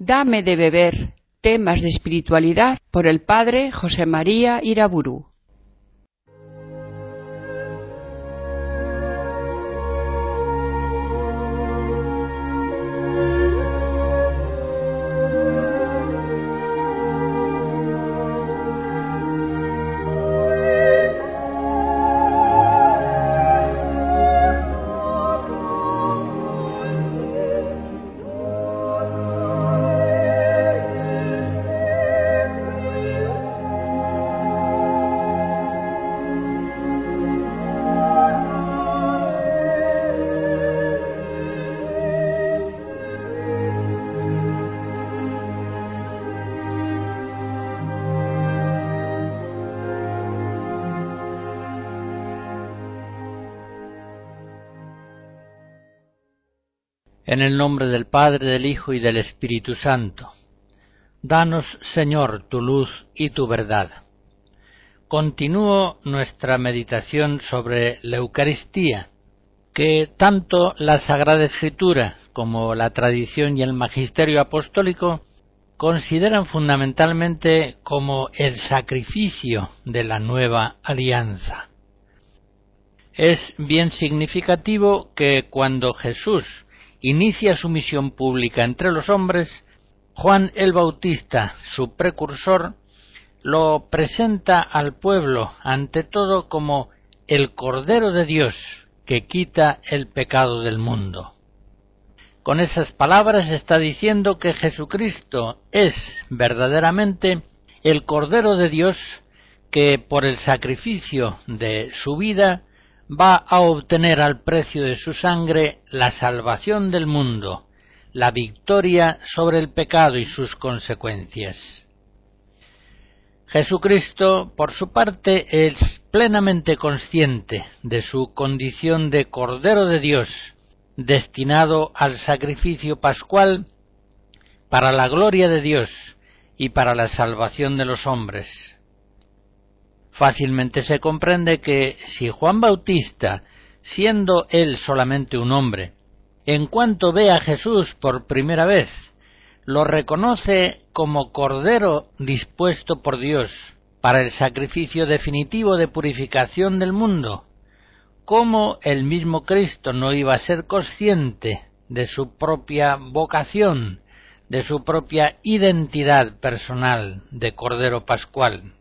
Dame de beber, temas de espiritualidad por el padre José María Iraburu. En el nombre del Padre, del Hijo y del Espíritu Santo. Danos, Señor, tu luz y tu verdad. Continúo nuestra meditación sobre la Eucaristía, que tanto la Sagrada Escritura como la tradición y el magisterio apostólico consideran fundamentalmente como el sacrificio de la nueva alianza. Es bien significativo que cuando Jesús inicia su misión pública entre los hombres, Juan el Bautista, su precursor, lo presenta al pueblo ante todo como el Cordero de Dios que quita el pecado del mundo. Con esas palabras está diciendo que Jesucristo es verdaderamente el Cordero de Dios que por el sacrificio de su vida va a obtener al precio de su sangre la salvación del mundo, la victoria sobre el pecado y sus consecuencias. Jesucristo, por su parte, es plenamente consciente de su condición de Cordero de Dios, destinado al sacrificio pascual para la gloria de Dios y para la salvación de los hombres. Fácilmente se comprende que si Juan Bautista, siendo él solamente un hombre, en cuanto ve a Jesús por primera vez, lo reconoce como Cordero dispuesto por Dios para el sacrificio definitivo de purificación del mundo, ¿cómo el mismo Cristo no iba a ser consciente de su propia vocación, de su propia identidad personal de Cordero Pascual?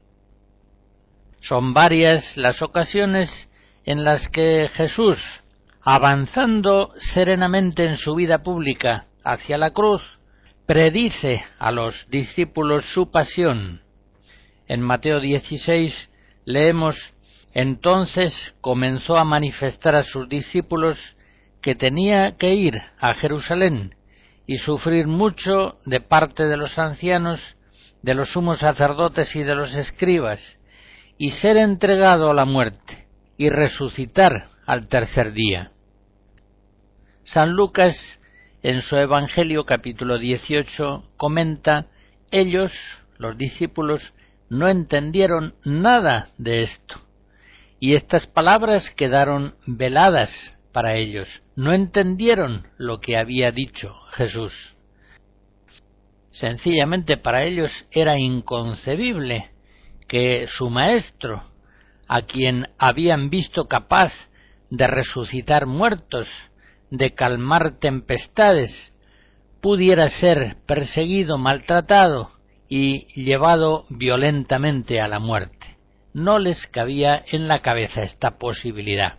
Son varias las ocasiones en las que Jesús, avanzando serenamente en su vida pública hacia la cruz, predice a los discípulos su pasión. En Mateo 16 leemos: entonces comenzó a manifestar a sus discípulos que tenía que ir a Jerusalén y sufrir mucho de parte de los ancianos, de los sumos sacerdotes y de los escribas, y ser entregado a la muerte, y resucitar al tercer día. San Lucas, en su Evangelio capítulo 18, comenta: ellos, los discípulos, no entendieron nada de esto, y estas palabras quedaron veladas para ellos. No entendieron lo que había dicho Jesús. Sencillamente para ellos era inconcebible que su maestro, a quien habían visto capaz de resucitar muertos, de calmar tempestades, pudiera ser perseguido, maltratado y llevado violentamente a la muerte. No les cabía en la cabeza esta posibilidad.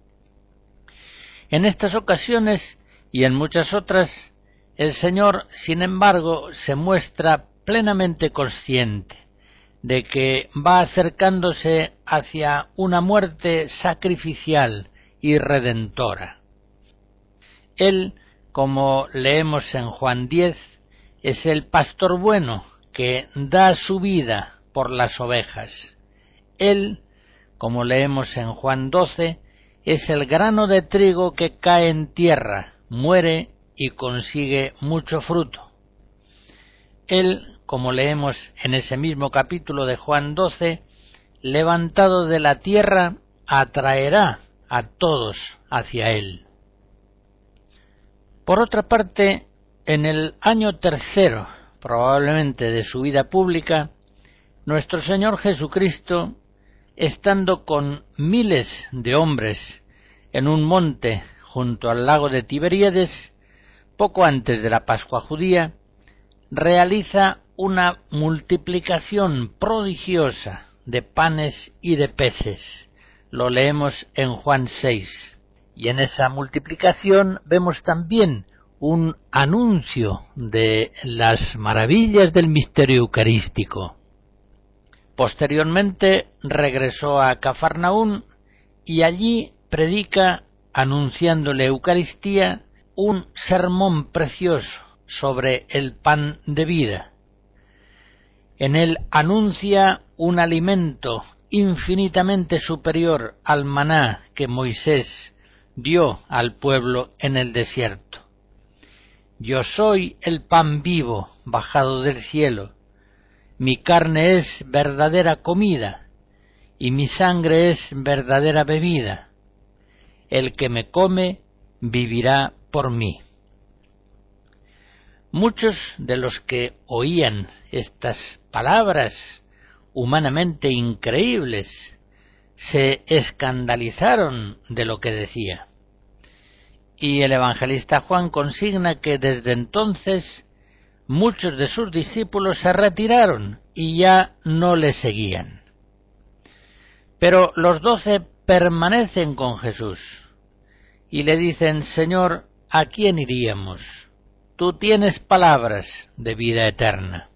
En estas ocasiones y en muchas otras, el Señor, sin embargo, se muestra plenamente consciente de que va acercándose hacia una muerte sacrificial y redentora. Él, como leemos en Juan 10, es el pastor bueno que da su vida por las ovejas. Él, como leemos en Juan 12, es el grano de trigo que cae en tierra, muere y consigue mucho fruto. Él, como leemos en ese mismo capítulo de Juan 12, levantado de la tierra, atraerá a todos hacia él. Por otra parte, en el año tercero, probablemente de su vida pública, nuestro Señor Jesucristo, estando con miles de hombres en un monte junto al lago de Tiberíades, poco antes de la Pascua judía, realiza una multiplicación prodigiosa de panes y de peces. Lo leemos en Juan 6. Y en esa multiplicación vemos también un anuncio de las maravillas del misterio eucarístico. Posteriormente regresó a Cafarnaún y allí predica, anunciando la Eucaristía, un sermón precioso sobre el pan de vida. En él anuncia un alimento infinitamente superior al maná que Moisés dio al pueblo en el desierto. Yo soy el pan vivo bajado del cielo. Mi carne es verdadera comida y mi sangre es verdadera bebida. El que me come vivirá por mí. Muchos de los que oían estas palabras humanamente increíbles se escandalizaron de lo que decía. Y el evangelista Juan consigna que desde entonces muchos de sus discípulos se retiraron y ya no le seguían. Pero los 12 permanecen con Jesús y le dicen: Señor, ¿a quién iríamos? Tú tienes palabras de vida eterna.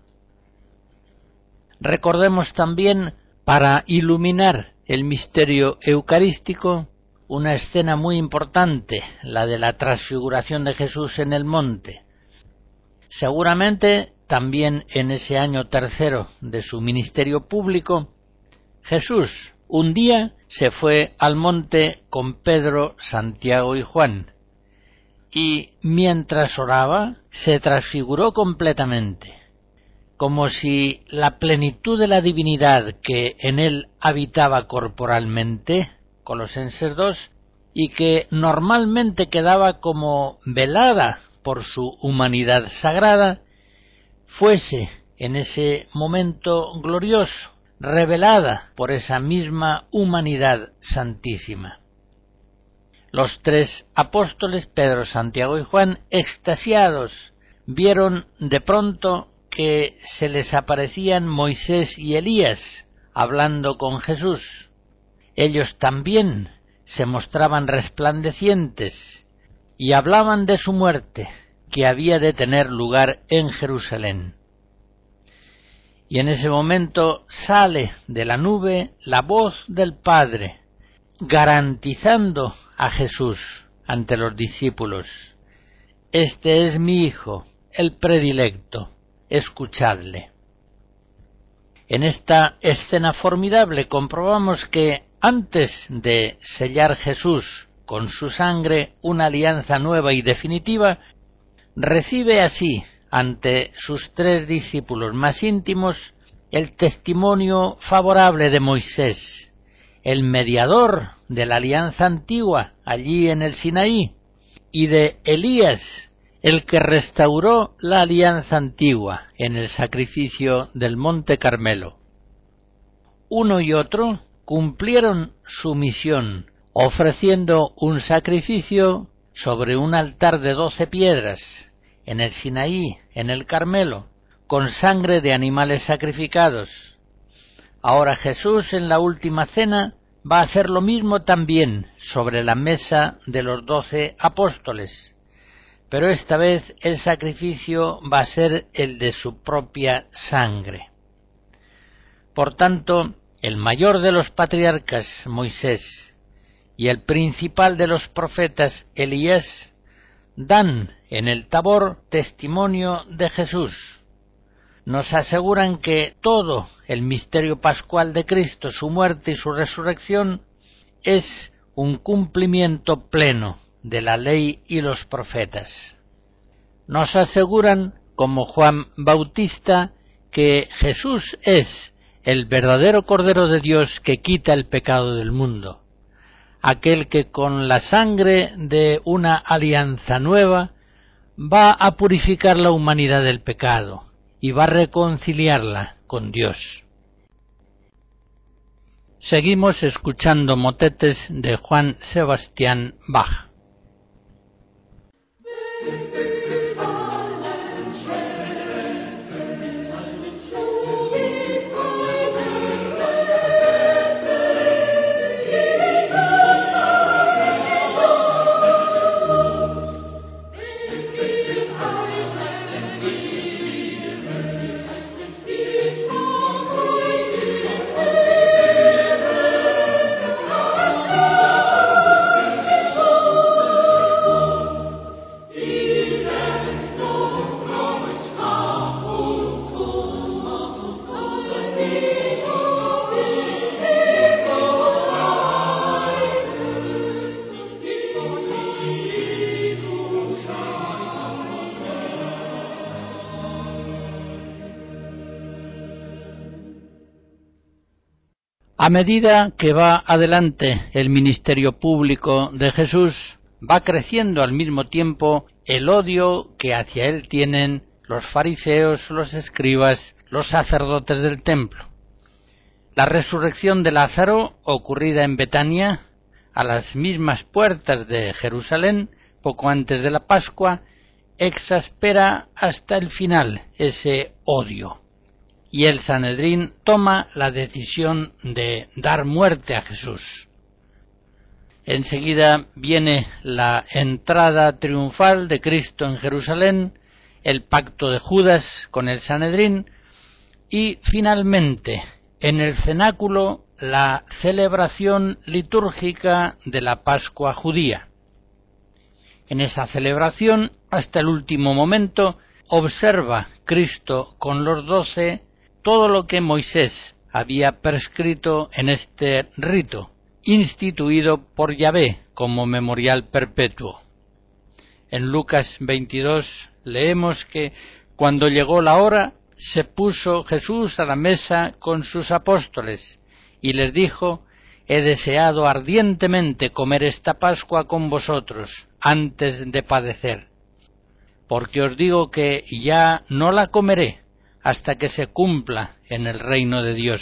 Recordemos también, para iluminar el misterio eucarístico, una escena muy importante, la de la transfiguración de Jesús en el monte. Seguramente también en ese año tercero de su ministerio público, Jesús un día se fue al monte con Pedro, Santiago y Juan, y mientras oraba se transfiguró completamente, como si la plenitud de la divinidad que en él habitaba corporalmente, Colosenses 2, y que normalmente quedaba como velada por su humanidad sagrada, fuese en ese momento glorioso revelada por esa misma humanidad santísima. Los 3 apóstoles, Pedro, Santiago y Juan, extasiados, vieron de pronto que se les aparecían Moisés y Elías hablando con Jesús. Ellos también se mostraban resplandecientes y hablaban de su muerte, que había de tener lugar en Jerusalén. Y en ese momento sale de la nube la voz del Padre, garantizando a Jesús ante los discípulos: Este es mi Hijo, el predilecto, escuchadle. En esta escena formidable comprobamos que antes de sellar Jesús con su sangre una alianza nueva y definitiva, recibe así ante sus 3 discípulos más íntimos el testimonio favorable de Moisés, el mediador de la alianza antigua allí en el Sinaí, y de Elías, el que restauró la alianza antigua en el sacrificio del Monte Carmelo. Uno y otro cumplieron su misión, ofreciendo un sacrificio sobre un altar de 12 piedras, en el Sinaí, en el Carmelo, con sangre de animales sacrificados. Ahora Jesús, en la última cena, va a hacer lo mismo también sobre la mesa de los 12 apóstoles, pero esta vez el sacrificio va a ser el de su propia sangre. Por tanto, el mayor de los patriarcas, Moisés, y el principal de los profetas, Elías, dan en el Tabor testimonio de Jesús. Nos aseguran que todo el misterio pascual de Cristo, su muerte y su resurrección, es un cumplimiento pleno de la ley y los profetas. Nos aseguran, como Juan Bautista, que Jesús es el verdadero Cordero de Dios que quita el pecado del mundo, aquel que con la sangre de una alianza nueva va a purificar la humanidad del pecado y va a reconciliarla con Dios. Seguimos escuchando motetes de Juan Sebastián Bach. A medida que va adelante el ministerio público de Jesús, va creciendo al mismo tiempo el odio que hacia él tienen los fariseos, los escribas, los sacerdotes del templo. La resurrección de Lázaro, ocurrida en Betania, a las mismas puertas de Jerusalén, poco antes de la Pascua, exaspera hasta el final ese odio. Y el Sanedrín toma la decisión de dar muerte a Jesús. Enseguida viene la entrada triunfal de Cristo en Jerusalén, el pacto de Judas con el Sanedrín y finalmente en el cenáculo la celebración litúrgica de la Pascua judía. En esa celebración, hasta el último momento, observa Cristo con los 12 todo lo que Moisés había prescrito en este rito, instituido por Yahvé como memorial perpetuo. En Lucas 22 leemos que cuando llegó la hora, se puso Jesús a la mesa con sus apóstoles y les dijo: «He deseado ardientemente comer esta Pascua con vosotros antes de padecer, porque os digo que ya no la comeré hasta que se cumpla en el reino de Dios».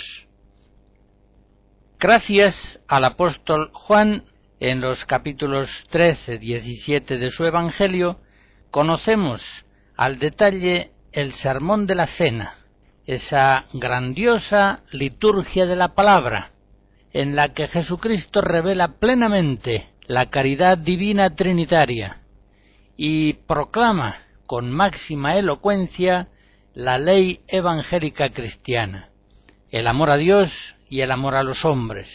Gracias al apóstol Juan, en los capítulos 13, 17 de su Evangelio, conocemos al detalle el sermón de la cena, esa grandiosa liturgia de la palabra, en la que Jesucristo revela plenamente la caridad divina trinitaria y proclama con máxima elocuencia la ley evangélica cristiana, el amor a Dios y el amor a los hombres.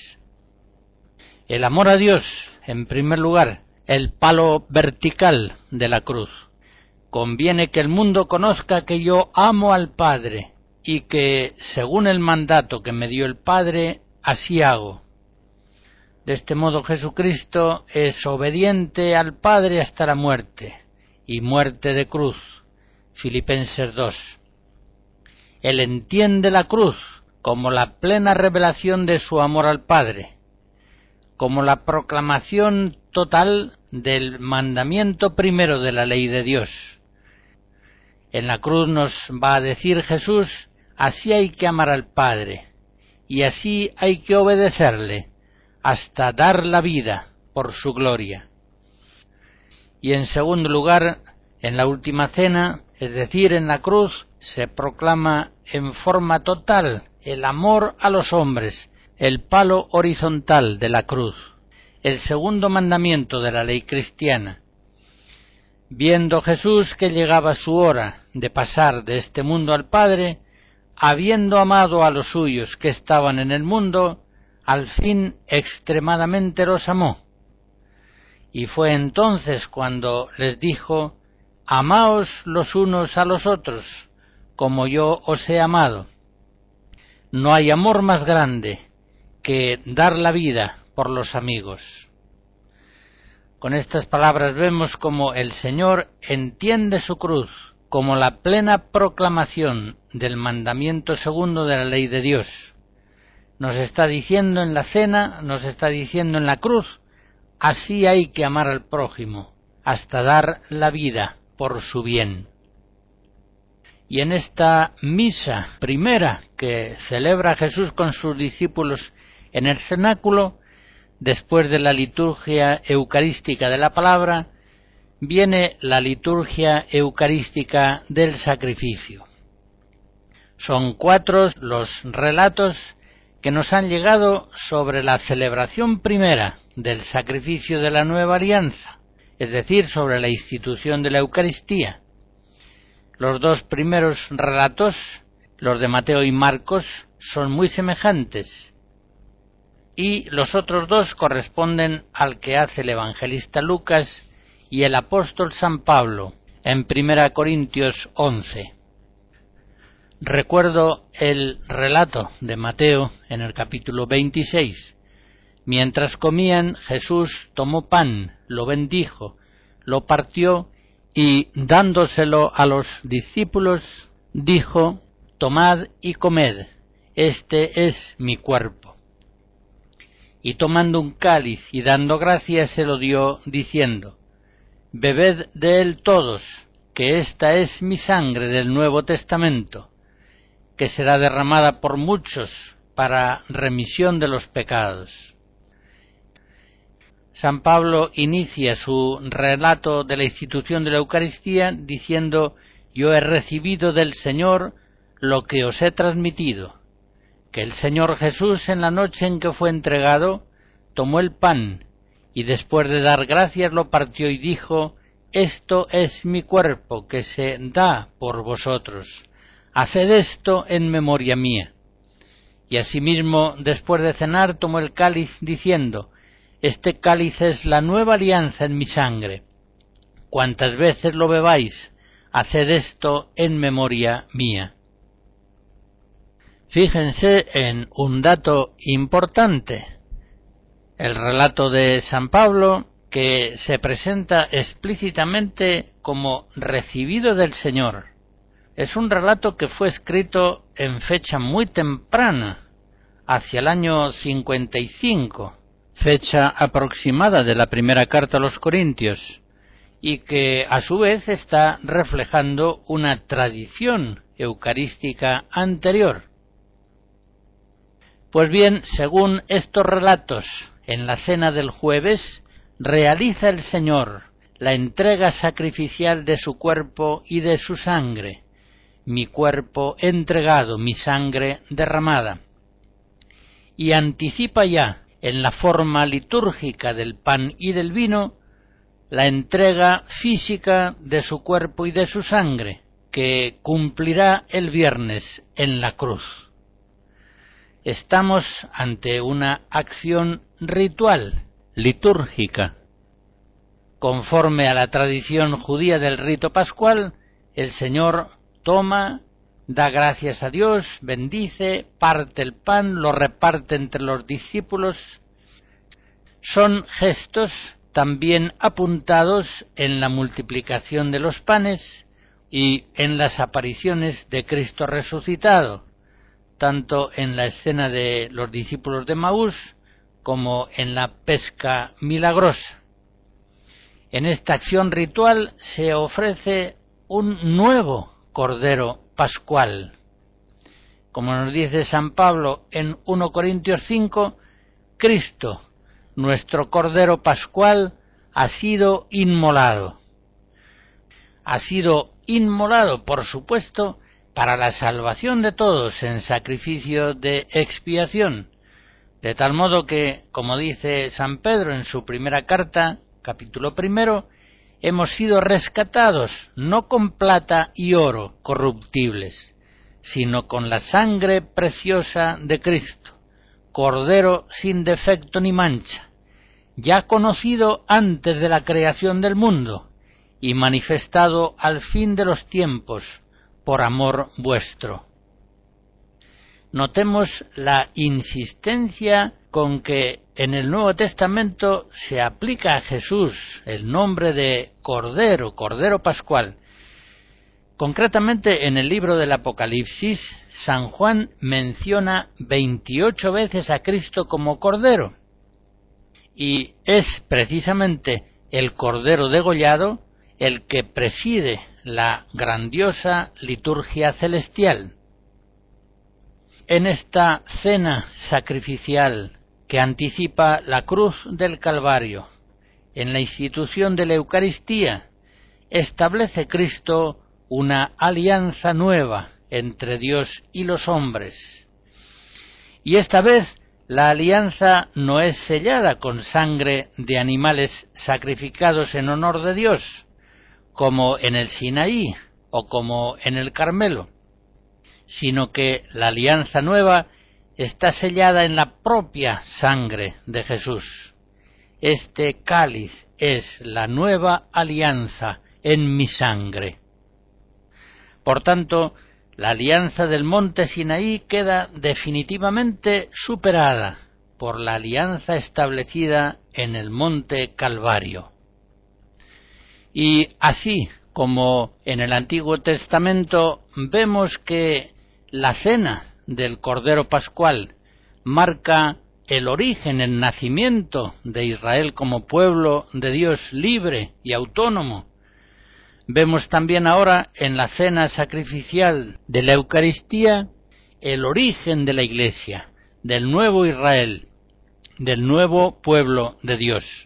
El amor a Dios, en primer lugar, el palo vertical de la cruz. Conviene que el mundo conozca que yo amo al Padre y que, según el mandato que me dio el Padre, así hago. De este modo Jesucristo es obediente al Padre hasta la muerte, y muerte de cruz. Filipenses 2. Él entiende la cruz como la plena revelación de su amor al Padre, como la proclamación total del mandamiento primero de la ley de Dios. En la cruz nos va a decir Jesús: así hay que amar al Padre, y así hay que obedecerle, hasta dar la vida por su gloria. Y en segundo lugar, en la última cena, es decir, en la cruz, se proclama en forma total el amor a los hombres, el palo horizontal de la cruz, el segundo mandamiento de la ley cristiana. Viendo Jesús que llegaba su hora de pasar de este mundo al Padre, habiendo amado a los suyos que estaban en el mundo, al fin extremadamente los amó. Y fue entonces cuando les dijo: amaos los unos a los otros, como yo os he amado. No hay amor más grande que dar la vida por los amigos. Con estas palabras vemos cómo el Señor entiende su cruz como la plena proclamación del mandamiento segundo de la ley de Dios. Nos está diciendo en la cena, nos está diciendo en la cruz: así hay que amar al prójimo, hasta dar la vida por su bien. Y en esta misa primera que celebra Jesús con sus discípulos en el cenáculo, después de la liturgia eucarística de la palabra, viene la liturgia eucarística del sacrificio. Son 4 los relatos que nos han llegado sobre la celebración primera del sacrificio de la nueva alianza, es decir, sobre la institución de la Eucaristía. Los 2 primeros relatos, los de Mateo y Marcos, son muy semejantes, y los otros 2 corresponden al que hace el evangelista Lucas y el apóstol San Pablo en 1 Corintios 11. Recuerdo el relato de Mateo en el capítulo 26. Mientras comían, Jesús tomó pan, lo bendijo, lo partió y, dándoselo a los discípulos, dijo: «Tomad y comed, este es mi cuerpo». Y tomando un cáliz y dando gracias, se lo dio, diciendo: «Bebed de él todos, que esta es mi sangre del Nuevo Testamento, que será derramada por muchos para remisión de los pecados». San Pablo inicia su relato de la institución de la Eucaristía diciendo: «Yo he recibido del Señor lo que os he transmitido, que el Señor Jesús, en la noche en que fue entregado, tomó el pan, y después de dar gracias lo partió y dijo: Esto es mi cuerpo, que se da por vosotros. Haced esto en memoria mía». Y asimismo, después de cenar, tomó el cáliz, diciendo: «Este cáliz es la nueva alianza en mi sangre. Cuantas veces lo bebáis, haced esto en memoria mía». Fíjense en un dato importante. El relato de San Pablo, que se presenta explícitamente como recibido del Señor, es un relato que fue escrito en fecha muy temprana, hacia el año 55, fecha aproximada de la primera carta a los Corintios, y que a su vez está reflejando una tradición eucarística anterior. Pues bien, según estos relatos, en la cena del jueves realiza el Señor la entrega sacrificial de su cuerpo y de su sangre: «Mi cuerpo entregado, mi sangre derramada», y anticipa ya, en la forma litúrgica del pan y del vino, la entrega física de su cuerpo y de su sangre, que cumplirá el viernes en la cruz. Estamos ante una acción ritual, litúrgica. Conforme a la tradición judía del rito pascual, el Señor toma, da gracias a Dios, bendice, parte el pan, lo reparte entre los discípulos. Son gestos también apuntados en la multiplicación de los panes y en las apariciones de Cristo resucitado, tanto en la escena de los discípulos de Maús como en la pesca milagrosa. En esta acción ritual se ofrece un nuevo Cordero Pascual. Como nos dice San Pablo en 1 Corintios 5, Cristo, nuestro Cordero Pascual, ha sido inmolado. Ha sido inmolado, por supuesto, para la salvación de todos en sacrificio de expiación, de tal modo que, como dice San Pedro en su primera carta, capítulo 1, hemos sido rescatados no con plata y oro corruptibles, sino con la sangre preciosa de Cristo, Cordero sin defecto ni mancha, ya conocido antes de la creación del mundo y manifestado al fin de los tiempos por amor vuestro. Notemos la insistencia con que en el Nuevo Testamento se aplica a Jesús el nombre de Cordero, Cordero Pascual. Concretamente, en el libro del Apocalipsis, San Juan menciona 28 veces a Cristo como Cordero, y es precisamente el Cordero degollado el que preside la grandiosa liturgia celestial. En esta cena sacrificial que anticipa la cruz del Calvario, en la institución de la Eucaristía, establece Cristo una alianza nueva entre Dios y los hombres. Y esta vez la alianza no es sellada con sangre de animales sacrificados en honor de Dios, como en el Sinaí o como en el Carmelo, sino que la alianza nueva está sellada en la propia sangre de Jesús. Este cáliz es la nueva alianza en mi sangre. Por tanto, la alianza del monte Sinaí queda definitivamente superada por la alianza establecida en el monte Calvario. Y así como en el Antiguo Testamento vemos que la cena del Cordero Pascual marca el origen, el nacimiento de Israel como pueblo de Dios libre y autónomo, vemos también ahora en la cena sacrificial de la Eucaristía el origen de la Iglesia, del nuevo Israel, del nuevo pueblo de Dios.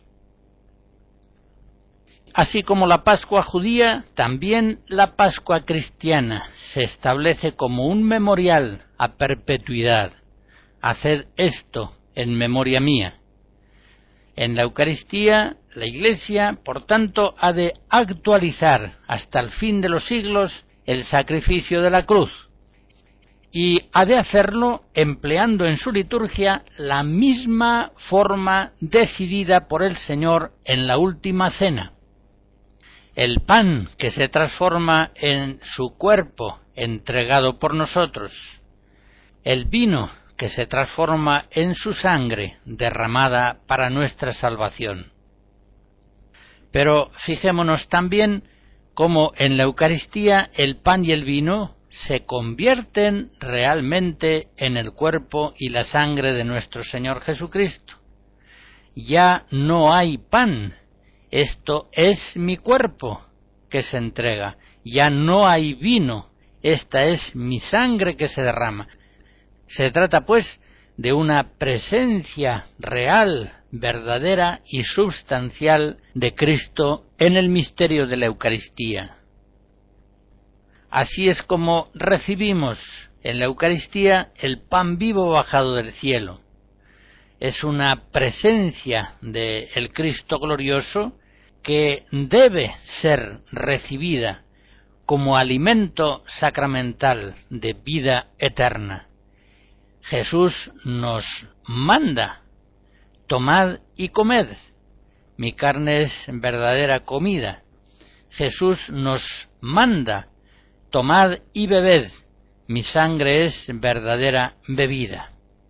Así como la Pascua judía, también la Pascua cristiana se establece como un memorial a perpetuidad. Haced esto en memoria mía. En la Eucaristía, la Iglesia, por tanto, ha de actualizar hasta el fin de los siglos el sacrificio de la cruz, y ha de hacerlo empleando en su liturgia la misma forma decidida por el Señor en la última cena. El pan que se transforma en su cuerpo entregado por nosotros, el vino que se transforma en su sangre derramada para nuestra salvación. Pero fijémonos también cómo en la Eucaristía el pan y el vino se convierten realmente en el cuerpo y la sangre de nuestro Señor Jesucristo. Ya no hay pan. Esto es mi cuerpo que se entrega. Ya no hay vino. Esta es mi sangre que se derrama. Se trata, pues, de una presencia real, verdadera y substancial de Cristo en el misterio de la Eucaristía. Así es como recibimos en la Eucaristía el pan vivo bajado del cielo. Es una presencia del Cristo glorioso que debe ser recibida como alimento sacramental de vida eterna. Jesús nos manda: tomad y comed, mi carne es verdadera comida. Jesús nos manda: tomad y bebed, mi sangre es verdadera bebida.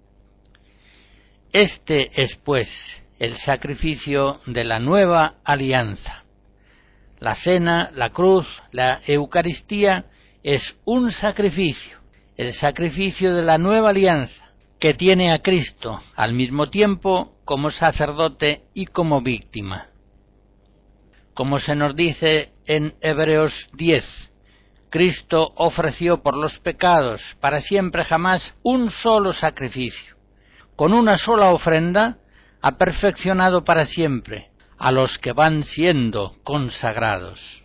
Este es, pues, el sacrificio de la nueva alianza. La cena, la cruz, la Eucaristía es un sacrificio, el sacrificio de la nueva alianza, que tiene a Cristo al mismo tiempo como sacerdote y como víctima. Como se nos dice en Hebreos 10, Cristo ofreció por los pecados para siempre jamás un solo sacrificio. Con una sola ofrenda ha perfeccionado para siempre a los que van siendo consagrados.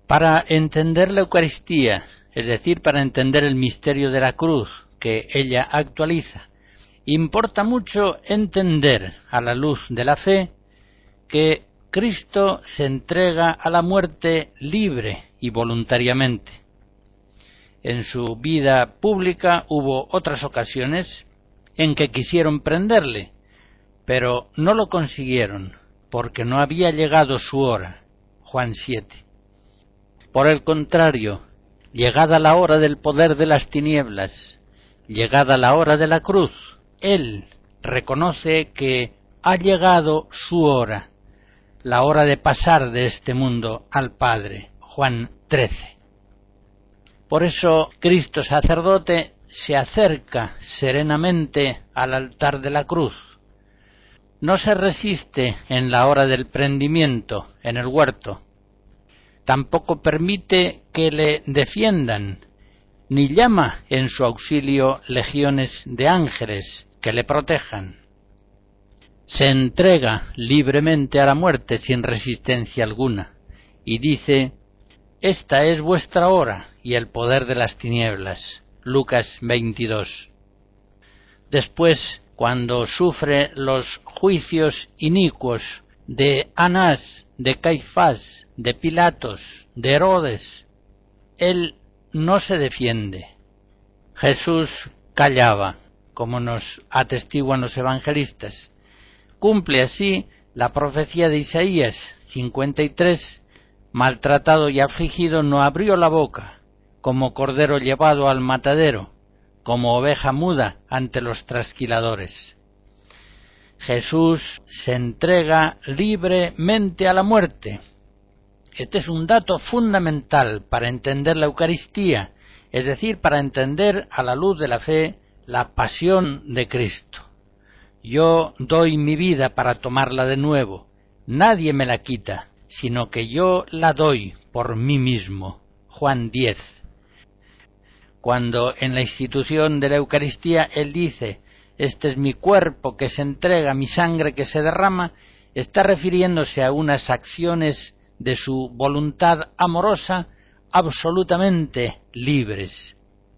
Para entender la Eucaristía, es decir, para entender el misterio de la cruz que ella actualiza, importa mucho entender, a la luz de la fe, que Cristo se entrega a la muerte libre y voluntariamente. En su vida pública hubo otras ocasiones en que quisieron prenderle, pero no lo consiguieron, porque no había llegado su hora. Juan 7. Por el contrario, llegada la hora del poder de las tinieblas, llegada la hora de la cruz, él reconoce que ha llegado su hora, la hora de pasar de este mundo al Padre. Juan 13. Por eso Cristo sacerdote se acerca serenamente al altar de la cruz. No se resiste en la hora del prendimiento en el huerto. Tampoco permite que le defiendan, ni llama en su auxilio legiones de ángeles que le protejan. Se entrega libremente a la muerte sin resistencia alguna, y dice: «Esta es vuestra hora y el poder de las tinieblas». Lucas 22. Después, cuando sufre los juicios inicuos de Anás, de Caifás, de Pilatos, de Herodes, él no se defiende. Jesús callaba, como nos atestiguan los evangelistas. Cumple así la profecía de Isaías 53, maltratado y afligido no abrió la boca, como cordero llevado al matadero, como oveja muda ante los trasquiladores. Jesús se entrega libremente a la muerte. Este es un dato fundamental para entender la Eucaristía, es decir, para entender a la luz de la fe la pasión de Cristo. Yo doy mi vida para tomarla de nuevo. Nadie me la quita, sino que yo la doy por mí mismo. Juan 10. Cuando en la institución de la Eucaristía él dice: «Este es mi cuerpo que se entrega, mi sangre que se derrama», está refiriéndose a unas acciones de su voluntad amorosa absolutamente libres.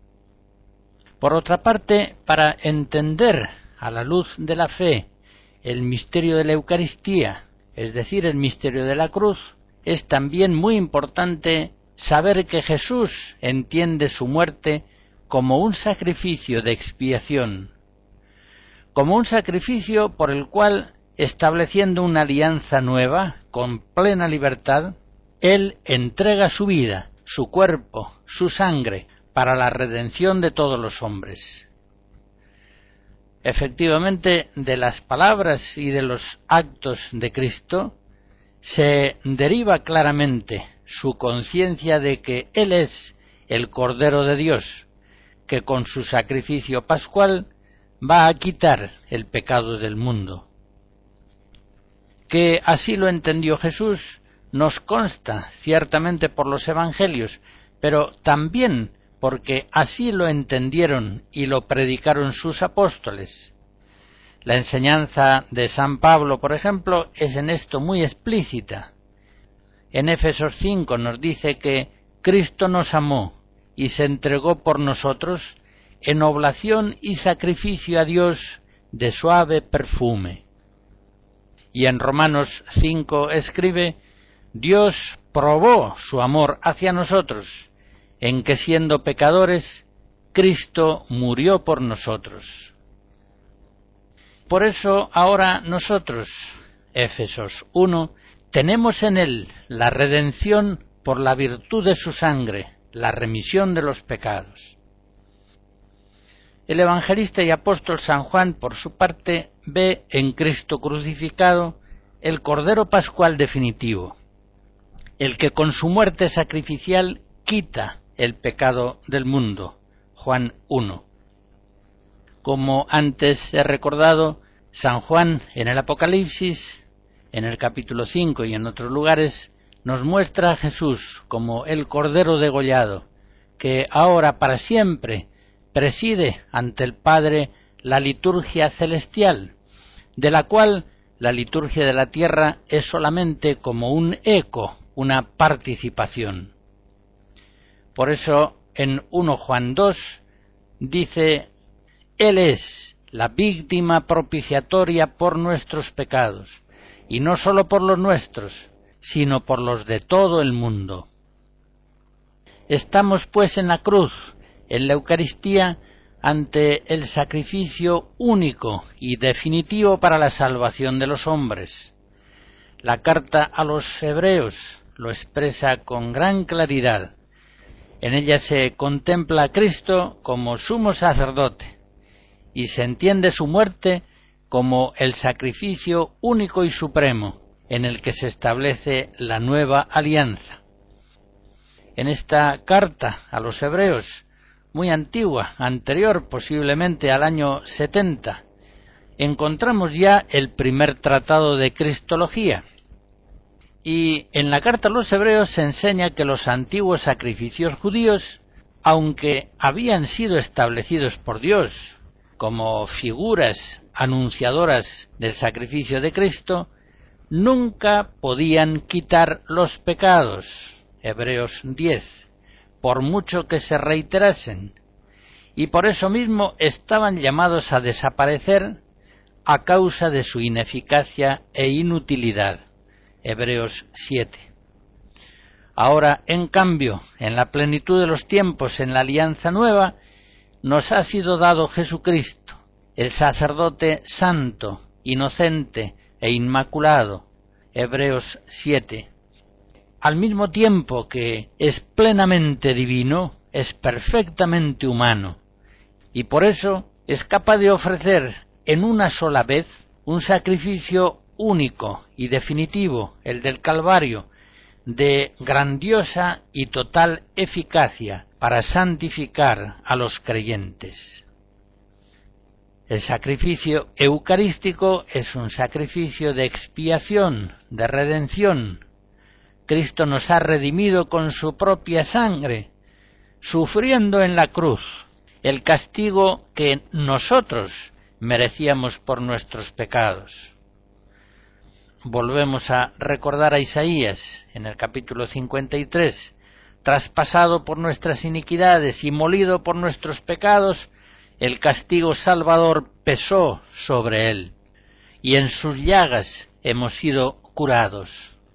Por otra parte, para entender a la luz de la fe el misterio de la Eucaristía, es decir, el misterio de la cruz, es también muy importante saber que Jesús entiende su muerte como un sacrificio de expiación, como un sacrificio por el cual, estableciendo una alianza nueva, con plena libertad, Él entrega su vida, su cuerpo, su sangre, para la redención de todos los hombres. Efectivamente, de las palabras y de los actos de Cristo se deriva claramente su conciencia de que Él es el Cordero de Dios, que con su sacrificio pascual va a quitar el pecado del mundo. Que así lo entendió Jesús nos consta ciertamente por los Evangelios, pero también porque así lo entendieron y lo predicaron sus apóstoles. La enseñanza de San Pablo, por ejemplo, es en esto muy explícita. En Éfesos 5 nos dice que Cristo nos amó y se entregó por nosotros en oblación y sacrificio a Dios de suave perfume. Y en Romanos 5 escribe: Dios probó su amor hacia nosotros, en que siendo pecadores, Cristo murió por nosotros. Por eso ahora nosotros, Éfesos 1, tenemos en Él la redención por la virtud de su sangre, la remisión de los pecados. El evangelista y apóstol San Juan, por su parte, ve en Cristo crucificado el Cordero Pascual definitivo, el que con su muerte sacrificial quita el pecado del mundo. Juan 1. Como antes he recordado, San Juan en el Apocalipsis, en el capítulo 5 y en otros lugares, nos muestra a Jesús como el Cordero degollado, que ahora para siempre preside ante el Padre la liturgia celestial, de la cual la liturgia de la tierra es solamente como un eco, una participación. Por eso en 1 Juan 2 dice: Él es la víctima propiciatoria por nuestros pecados, y no sólo por los nuestros, sino por los de todo el mundo. Estamos pues en la cruz, en la Eucaristía, ante el sacrificio único y definitivo para la salvación de los hombres. La carta a los Hebreos lo expresa con gran claridad. En ella se contempla a Cristo como sumo sacerdote y se entiende su muerte como el sacrificio único y supremo en el que se establece la nueva alianza. En esta carta a los Hebreos, muy antigua, anterior posiblemente al año 70, encontramos ya el primer tratado de Cristología. Y en la carta a los Hebreos se enseña que los antiguos sacrificios judíos, aunque habían sido establecidos por Dios como figuras anunciadoras del sacrificio de Cristo, nunca podían quitar los pecados. Hebreos 10, por mucho que se reiterasen, y por eso mismo estaban llamados a desaparecer a causa de su ineficacia e inutilidad. Hebreos 7. Ahora, en cambio, en la plenitud de los tiempos, en la alianza nueva, nos ha sido dado Jesucristo, el sacerdote santo, inocente e inmaculado. Hebreos 7. Al mismo tiempo que es plenamente divino, es perfectamente humano, y por eso es capaz de ofrecer en una sola vez un sacrificio único y definitivo, el del Calvario, de grandiosa y total eficacia para santificar a los creyentes. El sacrificio eucarístico es un sacrificio de expiación, de redención. Cristo nos ha redimido con su propia sangre, sufriendo en la cruz el castigo que nosotros merecíamos por nuestros pecados. Volvemos a recordar a Isaías en el capítulo 53, traspasado por nuestras iniquidades y molido por nuestros pecados, el castigo salvador pesó sobre él, y en sus llagas hemos sido curados.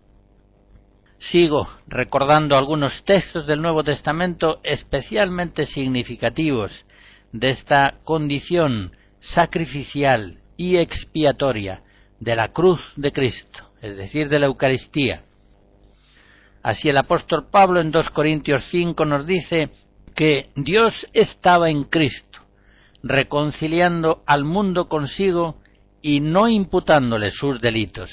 Sigo recordando algunos textos del Nuevo Testamento especialmente significativos de esta condición sacrificial y expiatoria de la cruz de Cristo, es decir, de la Eucaristía. Así el apóstol Pablo en 2 Corintios 5 nos dice que Dios estaba en Cristo, reconciliando al mundo consigo y no imputándole sus delitos.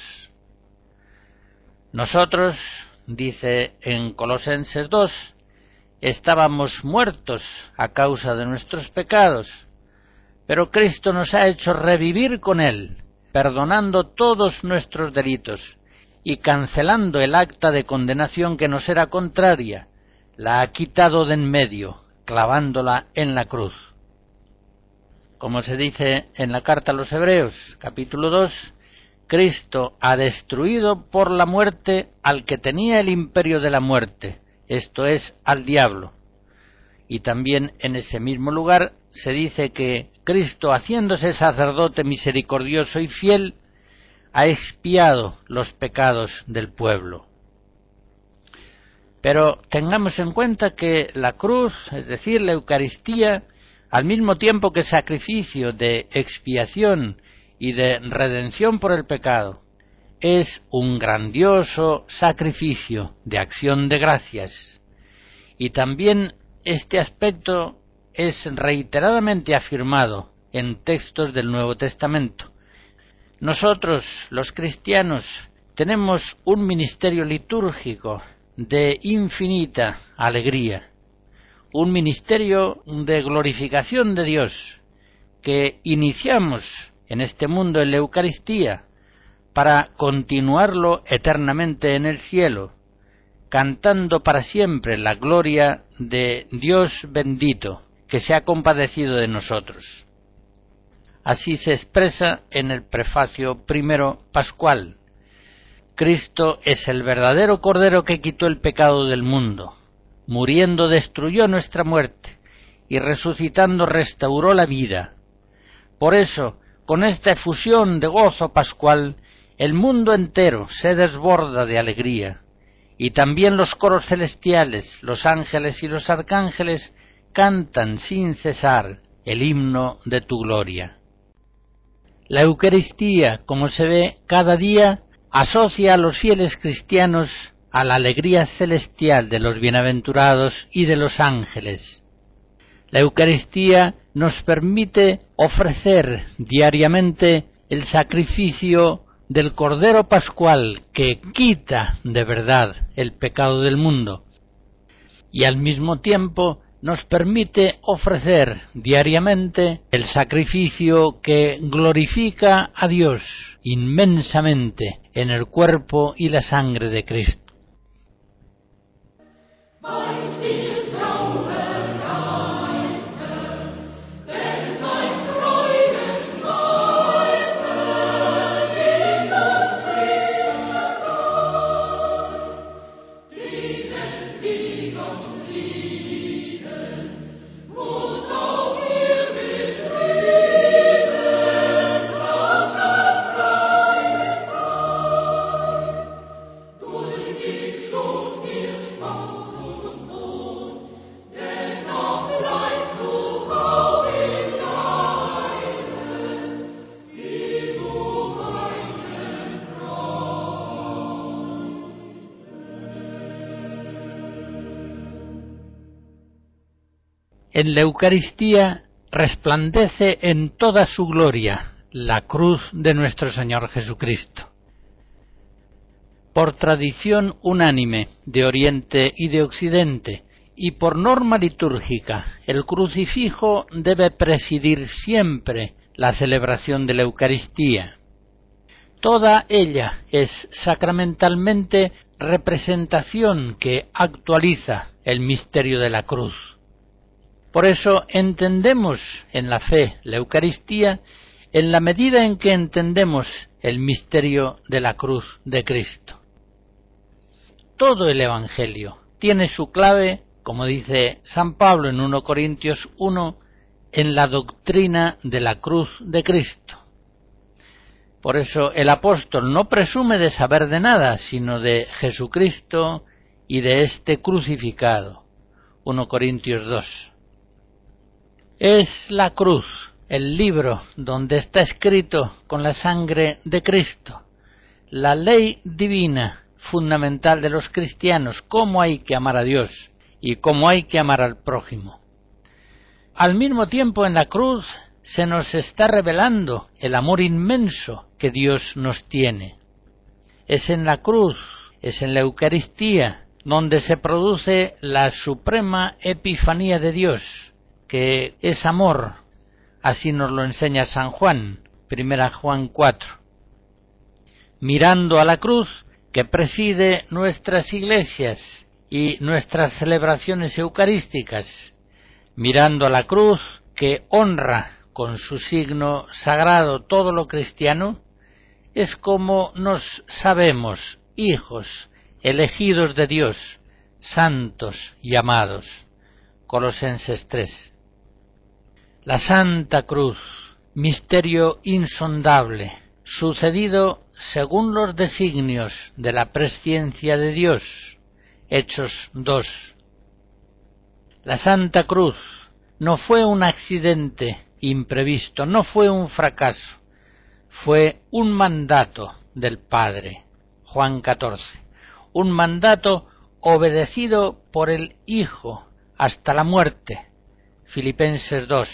Nosotros, dice en Colosenses 2, estábamos muertos a causa de nuestros pecados, pero Cristo nos ha hecho revivir con Él, perdonando todos nuestros delitos y cancelando el acta de condenación que nos era contraria, la ha quitado de en medio, clavándola en la cruz. Como se dice en la carta a los Hebreos, capítulo 2, Cristo ha destruido por la muerte al que tenía el imperio de la muerte, esto es, al diablo. Y también en ese mismo lugar se dice que Cristo, haciéndose sacerdote misericordioso y fiel, ha expiado los pecados del pueblo. Pero tengamos en cuenta que la cruz, es decir, la Eucaristía, al mismo tiempo que sacrificio de expiación y de redención por el pecado, es un grandioso sacrificio de acción de gracias. Y también este aspecto es reiteradamente afirmado en textos del Nuevo Testamento. Nosotros, los cristianos, tenemos un ministerio litúrgico de infinita alegría, un ministerio de glorificación de Dios que iniciamos en este mundo en la Eucaristía para continuarlo eternamente en el cielo, cantando para siempre la gloria de Dios bendito, que se ha compadecido de nosotros. Así se expresa en el prefacio primero pascual. Cristo es el verdadero Cordero que quitó el pecado del mundo. muriendo destruyó nuestra muerte, y resucitando restauró la vida. Por eso, con esta efusión de gozo pascual, el mundo entero se desborda de alegría, y también los coros celestiales, los ángeles y los arcángeles cantan sin cesar el himno de tu gloria. La Eucaristía, como se ve cada día, asocia a los fieles cristianos a la alegría celestial de los bienaventurados y de los ángeles. La Eucaristía nos permite ofrecer diariamente el sacrificio del Cordero Pascual que quita de verdad el pecado del mundo, y al mismo tiempo nos permite ofrecer diariamente el sacrificio que glorifica a Dios inmensamente en el cuerpo y la sangre de Cristo. En la Eucaristía resplandece en toda su gloria la cruz de nuestro Señor Jesucristo. Por tradición unánime de Oriente y de Occidente, y por norma litúrgica, el crucifijo debe presidir siempre la celebración de la Eucaristía. Toda ella es sacramentalmente representación que actualiza el misterio de la cruz. Por eso entendemos en la fe la Eucaristía en la medida en que entendemos el misterio de la cruz de Cristo. Todo el Evangelio tiene su clave, como dice San Pablo en 1 Corintios 1, en la doctrina de la cruz de Cristo. Por eso el apóstol no presume de saber de nada, sino de Jesucristo y de este crucificado. 1 Corintios 2. Es la cruz, el libro donde está escrito con la sangre de Cristo, la ley divina fundamental de los cristianos, cómo hay que amar a Dios y cómo hay que amar al prójimo. Al mismo tiempo, en la cruz se nos está revelando el amor inmenso que Dios nos tiene. Es en la cruz, es en la Eucaristía, donde se produce la suprema epifanía de Dios, que es amor. Así nos lo enseña San Juan, 1 Juan 4. Mirando a la cruz que preside nuestras iglesias y nuestras celebraciones eucarísticas, mirando a la cruz que honra con su signo sagrado todo lo cristiano, es como nos sabemos hijos, elegidos de Dios, santos y amados. Colosenses 3. La Santa Cruz, misterio insondable, sucedido según los designios de la presciencia de Dios. Hechos 2. La Santa Cruz no fue un accidente imprevisto, no fue un fracaso, fue un mandato del Padre. Juan 14. Un mandato obedecido por el Hijo hasta la muerte. Filipenses 2.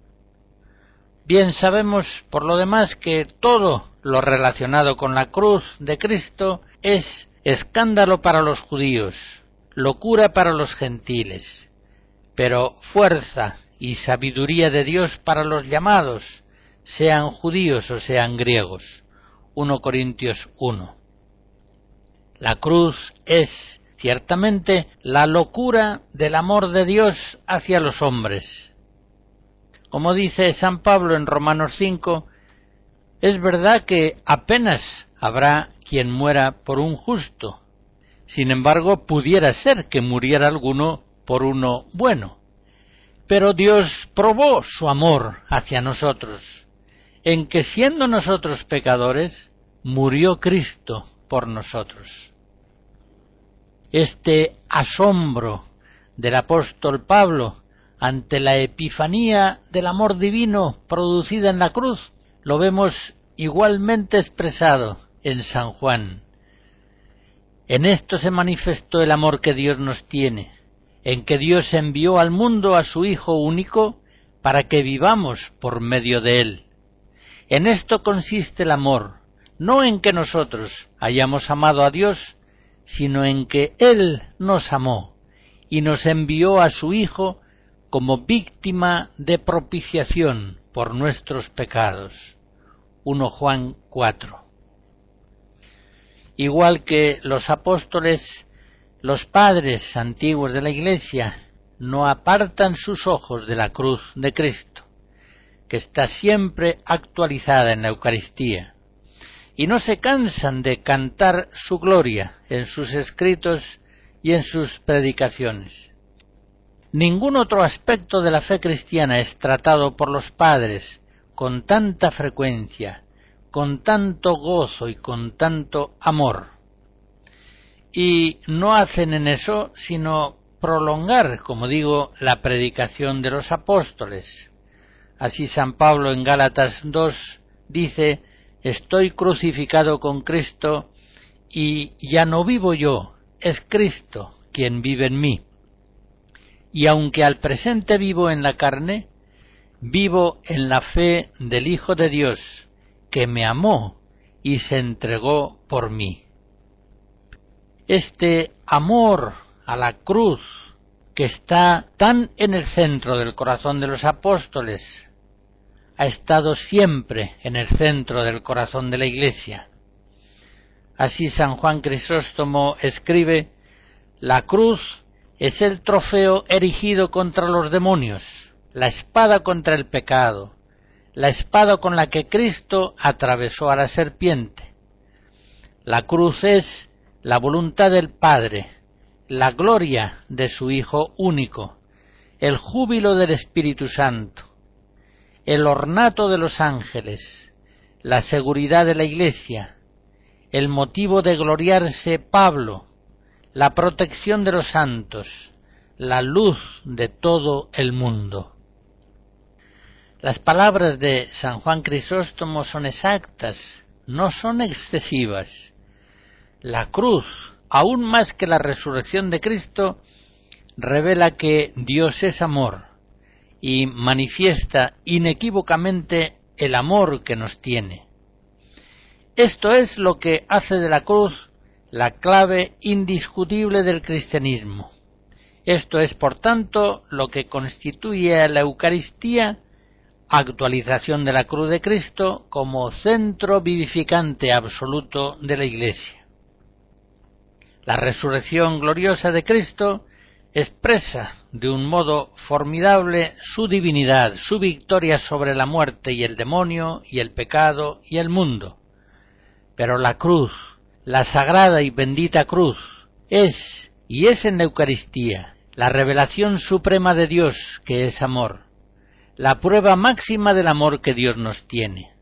Bien sabemos, por lo demás, que todo lo relacionado con la cruz de Cristo es escándalo para los judíos, locura para los gentiles, pero fuerza y sabiduría de Dios para los llamados, sean judíos o sean griegos. 1 Corintios 1. La cruz es ciertamente la locura del amor de Dios hacia los hombres. Como dice San Pablo en Romanos 5, es verdad que apenas habrá quien muera por un justo. Sin embargo, pudiera ser que muriera alguno por uno bueno. Pero Dios probó su amor hacia nosotros, en que siendo nosotros pecadores, murió Cristo por nosotros. Este asombro del apóstol Pablo ante la epifanía del amor divino producida en la cruz, lo vemos igualmente expresado en San Juan. En esto se manifestó el amor que Dios nos tiene, en que Dios envió al mundo a su Hijo único para que vivamos por medio de él. En esto consiste el amor, no en que nosotros hayamos amado a Dios, sino en que Él nos amó y nos envió a su Hijo como víctima de propiciación por nuestros pecados. 1 Juan 4. Igual que los apóstoles, los padres antiguos de la Iglesia no apartan sus ojos de la cruz de Cristo, que está siempre actualizada en la Eucaristía, y no se cansan de cantar su gloria en sus escritos y en sus predicaciones. Ningún otro aspecto de la fe cristiana es tratado por los padres con tanta frecuencia, con tanto gozo y con tanto amor. Y no hacen en eso sino prolongar, como digo, la predicación de los apóstoles. Así San Pablo en Gálatas 2 dice: «Estoy crucificado con Cristo, y ya no vivo yo, es Cristo quien vive en mí. Y aunque al presente vivo en la carne, vivo en la fe del Hijo de Dios, que me amó y se entregó por mí». Este amor a la cruz, que está tan en el centro del corazón de los apóstoles, ha estado siempre en el centro del corazón de la Iglesia. Así San Juan Crisóstomo escribe: «La cruz es el trofeo erigido contra los demonios, la espada contra el pecado, la espada con la que Cristo atravesó a la serpiente. La cruz es la voluntad del Padre, la gloria de su Hijo único, el júbilo del Espíritu Santo, el ornato de los ángeles, la seguridad de la Iglesia, el motivo de gloriarse Pablo, la protección de los santos, la luz de todo el mundo». Las palabras de San Juan Crisóstomo son exactas, no son excesivas. La cruz, aún más que la resurrección de Cristo, revela que Dios es amor y manifiesta inequívocamente el amor que nos tiene. Esto es lo que hace de la cruz la clave indiscutible del cristianismo. Esto es, por tanto, lo que constituye a la Eucaristía, actualización de la cruz de Cristo como centro vivificante absoluto de la Iglesia. La resurrección gloriosa de Cristo expresa de un modo formidable su divinidad, su victoria sobre la muerte y el demonio y el pecado y el mundo. Pero la cruz, la sagrada y bendita cruz, es en la Eucaristía la revelación suprema de Dios, que es amor, la prueba máxima del amor que Dios nos tiene.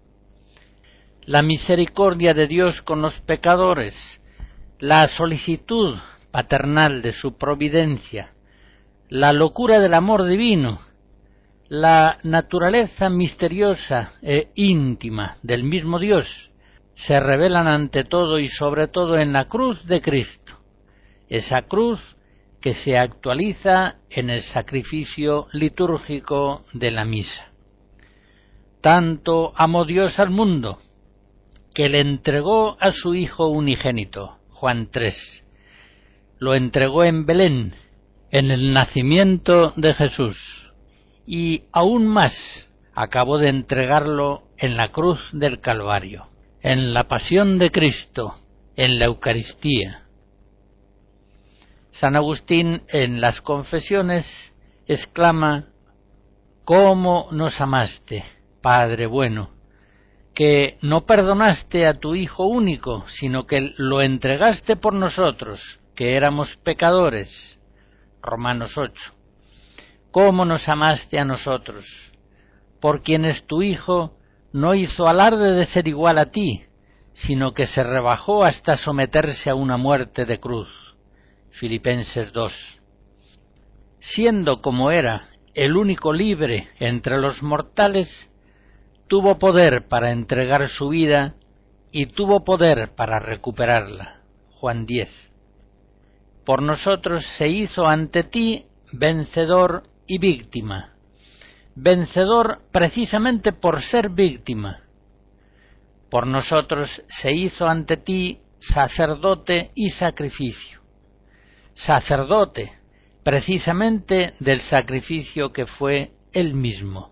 La misericordia de Dios con los pecadores, la solicitud paternal de su providencia, la locura del amor divino, la naturaleza misteriosa e íntima del mismo Dios, se revelan ante todo y sobre todo en la cruz de Cristo, esa cruz que se actualiza en el sacrificio litúrgico de la misa. Tanto amó Dios al mundo, que le entregó a su Hijo unigénito, Juan 3. Lo entregó en Belén, en el nacimiento de Jesús, y aún más acabó de entregarlo en la cruz del Calvario, en la pasión de Cristo, en la Eucaristía. San Agustín en las Confesiones exclama: «¿Cómo nos amaste, Padre bueno? que no perdonaste a tu Hijo único, sino que lo entregaste por nosotros, que éramos pecadores. Romanos 8. ¿Cómo nos amaste a nosotros? Por quienes tu Hijo no hizo alarde de ser igual a ti, sino que se rebajó hasta someterse a una muerte de cruz. Filipenses 2. Siendo como era el único libre entre los mortales, tuvo poder para entregar su vida y tuvo poder para recuperarla. Juan 10. Por nosotros se hizo ante ti vencedor y víctima. Vencedor precisamente por ser víctima. Por nosotros se hizo ante ti sacerdote y sacrificio. Sacerdote precisamente del sacrificio que fue él mismo.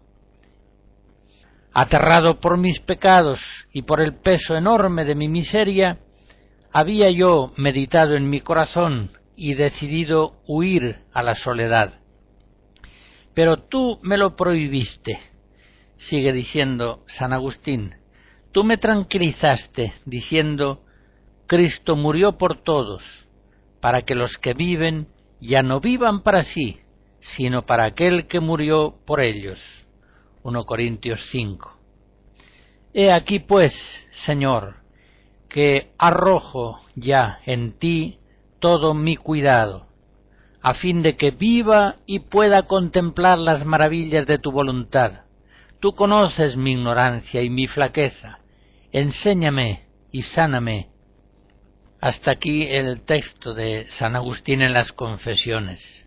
Aterrado por mis pecados y por el peso enorme de mi miseria, había yo meditado en mi corazón y decidido huir a la soledad. Pero tú me lo prohibiste, sigue diciendo San Agustín. Tú me tranquilizaste diciendo, Cristo murió por todos, para que los que viven ya no vivan para sí, sino para aquel que murió por ellos. 1 Corintios 5. He aquí pues, Señor, que arrojo ya en ti todo mi cuidado, a fin de que viva y pueda contemplar las maravillas de tu voluntad. Tú conoces mi ignorancia y mi flaqueza. Enséñame y sáname. Hasta aquí el texto de San Agustín en las Confesiones.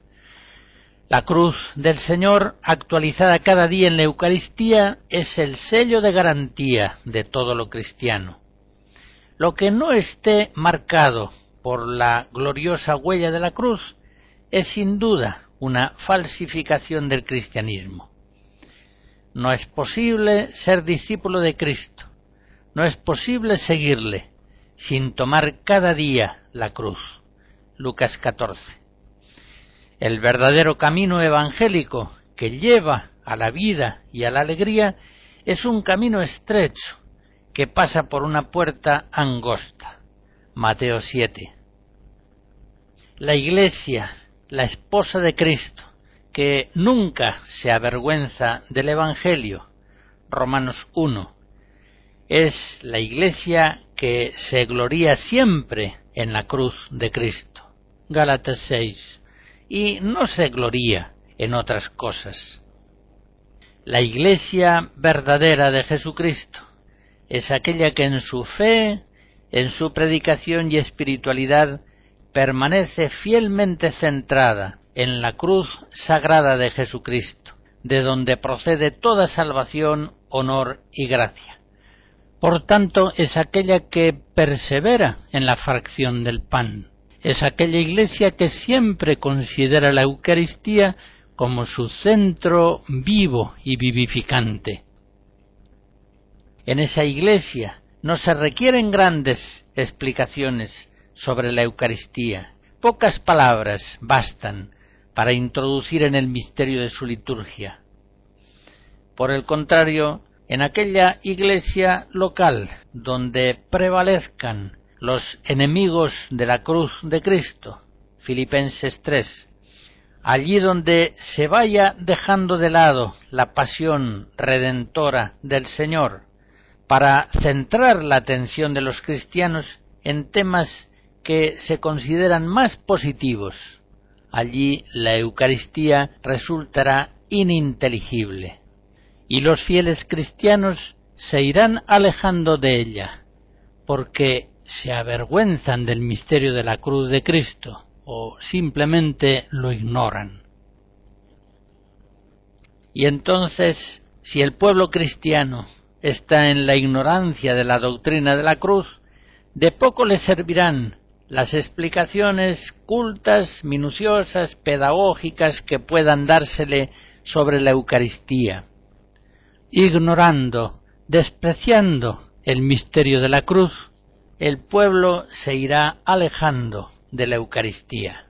La cruz del Señor, actualizada cada día en la Eucaristía, es el sello de garantía de todo lo cristiano. Lo que no esté marcado por la gloriosa huella de la cruz es sin duda una falsificación del cristianismo. No es posible ser discípulo de Cristo, no es posible seguirle sin tomar cada día la cruz. Lucas 14. El verdadero camino evangélico que lleva a la vida y a la alegría es un camino estrecho que pasa por una puerta angosta. Mateo 7. La Iglesia, la esposa de Cristo, que nunca se avergüenza del Evangelio, Romanos 1, es la Iglesia que se gloría siempre en la cruz de Cristo, Gálatas 6, y no se gloría en otras cosas. La Iglesia verdadera de Jesucristo es aquella que en su fe, en su predicación y espiritualidad permanece fielmente centrada en la cruz sagrada de Jesucristo, de donde procede toda salvación, honor y gracia. Por tanto, es aquella que persevera en la fracción del pan. Es aquella Iglesia que siempre considera la Eucaristía como su centro vivo y vivificante. En esa Iglesia no se requieren grandes explicaciones sobre la Eucaristía. Pocas palabras bastan para introducir en el misterio de su liturgia. Por el contrario, en aquella Iglesia local donde prevalezcan los enemigos de la cruz de Cristo, Filipenses 3, allí donde se vaya dejando de lado la pasión redentora del Señor, para centrar la atención de los cristianos en temas que se consideran más positivos, allí la Eucaristía resultará ininteligible, y los fieles cristianos se irán alejando de ella, porque se avergüenzan del misterio de la cruz de Cristo, o simplemente lo ignoran. Y entonces, si el pueblo cristiano está en la ignorancia de la doctrina de la cruz, de poco le servirán las explicaciones cultas, minuciosas, pedagógicas que puedan dársele sobre la Eucaristía. Ignorando, despreciando el misterio de la cruz, el pueblo se irá alejando de la Eucaristía.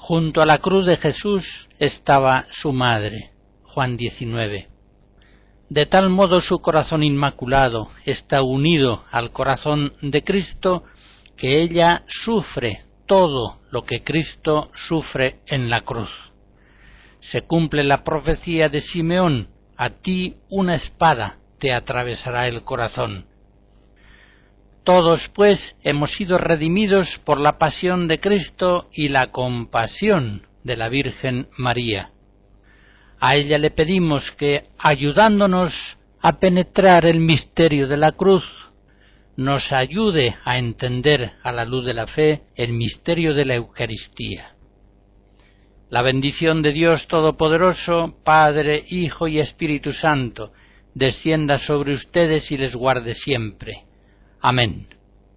Junto a la cruz de Jesús estaba su madre, Juan 19. De tal modo su corazón inmaculado está unido al corazón de Cristo que ella sufre todo lo que Cristo sufre en la cruz. Se cumple la profecía de Simeón: a ti una espada te atravesará el corazón. Todos, pues, hemos sido redimidos por la pasión de Cristo y la compasión de la Virgen María. A ella le pedimos que, ayudándonos a penetrar el misterio de la cruz, nos ayude a entender a la luz de la fe el misterio de la Eucaristía. La bendición de Dios Todopoderoso, Padre, Hijo y Espíritu Santo, descienda sobre ustedes y les guarde siempre. Amén.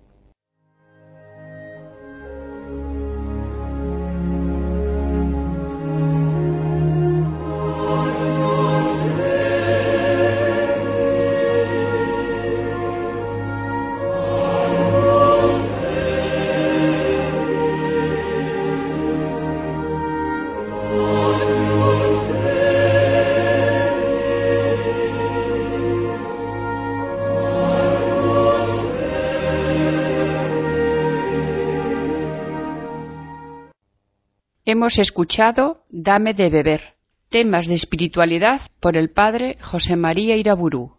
Hemos escuchado Dame de beber, temas de espiritualidad por el padre José María Iraburu.